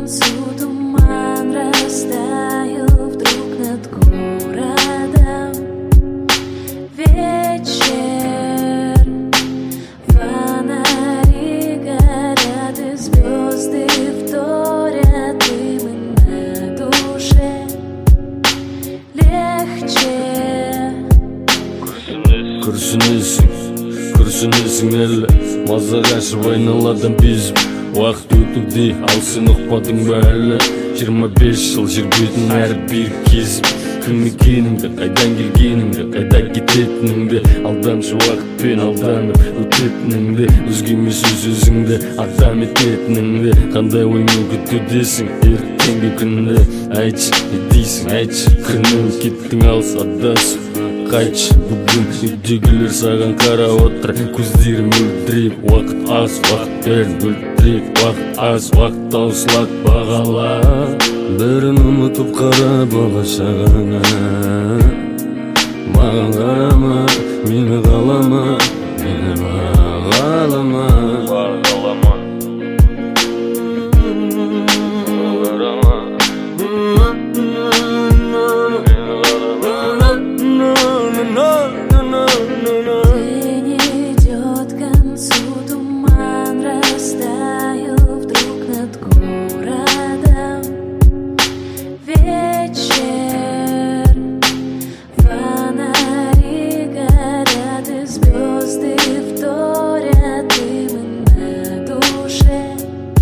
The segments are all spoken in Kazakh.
концу туман, растаял вдруг над городом. Вечер, фонари горят, и звезды вторят им на душе. Легче. Күрсінесің әлі мазаға ашып айналадан безіп. Уақыт өтуде ал сен ұқпадың ба әлі? 25 жыл жер бетін әрі бір кезіп. Кім екеніңді, қайдан келгеніңді, қайда кететініңді, алдамшы уақытпен алданып өтетініңді, өзгеме сөз өзіңді адам ететініңді, қандай оймен күтудесің ертеңгі күнді. Айтшы, не дейсің, айтшы, күні кеттің алыс адасып. Қайтшы, бүгін үйдегілер саған қарап отыр, көздерім мөлдіреп. Уақыт аз, уақыт бәрін бөлтірек, уақыт аз, уақыт таусылады бағала. Бәрін ұмытып қара болашағына. Маған қарама, мені қалама, мені бағалама. День идет к концу, туман растаял вдруг над городом. Вечер, фонари горят, и звезды вторят им на душе.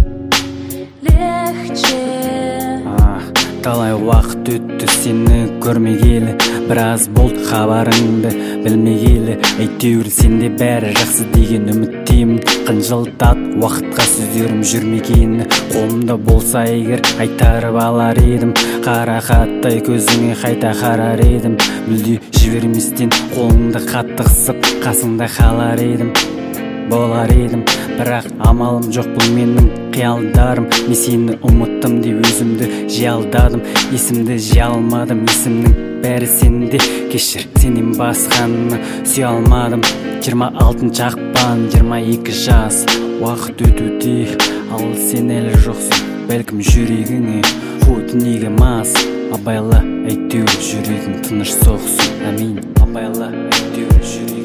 Легче. Талай уақыт өтті сені көрмегелі, біраз болды хабарыңды білмегелі. Әйтеуір сенде бәрі жақсы деген үміттеймін. Қынжылтат уақытқа сөздерім жүрмегені, қолымда болса егер қайтарып алар едім. Қарақаттай көзіңе қайта қарар едім, мүлде жіберместен қолыңды қатты қысып қасыңда қалар едім. Болар едім, бірақ амалым жоқ, бұл менің қиялдарым. Мен сені ұмыттым деп өзімді жей алдадым, есімді жей алмадым, есімнің бәрі сенде. Кешір, сенен басқаны сүйе алмадым. 26 ақпан, 22 жас, уақыт өтуде, ал сен әлі жоқсың. Бәлкім жүрегіңе қу дүниеге мас. Абайла, әйтеуір жүрегім тыныш соқсын. Әмин, абайла, әйтеуір жүрегім